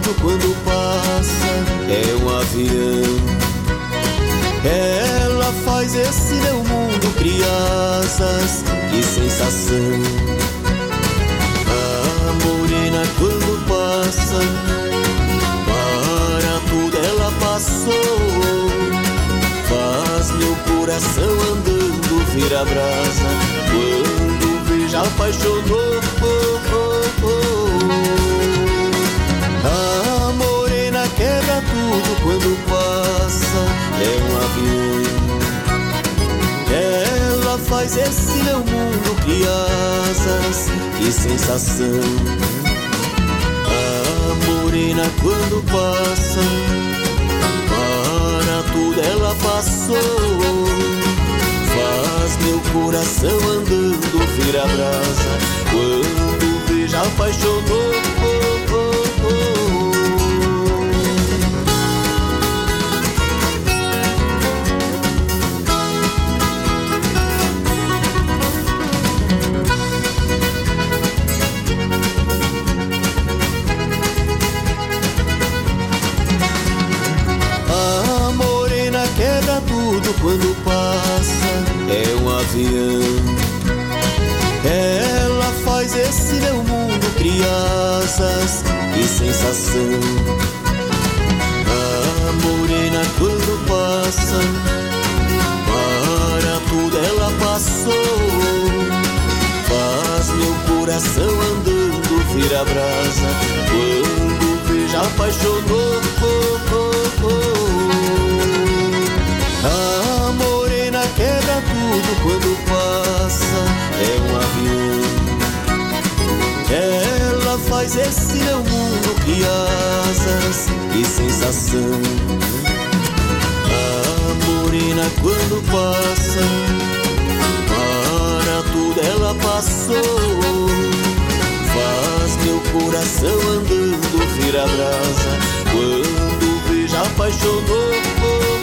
tudo quando passa, é um avião. Ela faz esse meu mundo criar asas, que sensação. A morena quando passa, para tudo ela passou. Faz meu coração andando vira brasa, quando vejo apaixonou. A morena quebra tudo quando passa, é um avião. Ela faz esse meu mundo criar asas, que sensação. A morena quando passa, para tudo ela passou. Faz meu coração andando vira brasa, quando vejo apaixonou. A morena quebra tudo quando passa, é um avião. Ela faz esse meu mundo criar asas, que sensação. A morena quando passa, para tudo ela passou. Faz meu coração andando vira brasa, quando vejo apaixonou. A morena quebra tudo quando passa, é um avião. Ela faz esse meu mundo criar asas, que sensação. A morena quando passa, para tudo ela passou. Faz meu coração andando vira brasa, quando vejo apaixonou.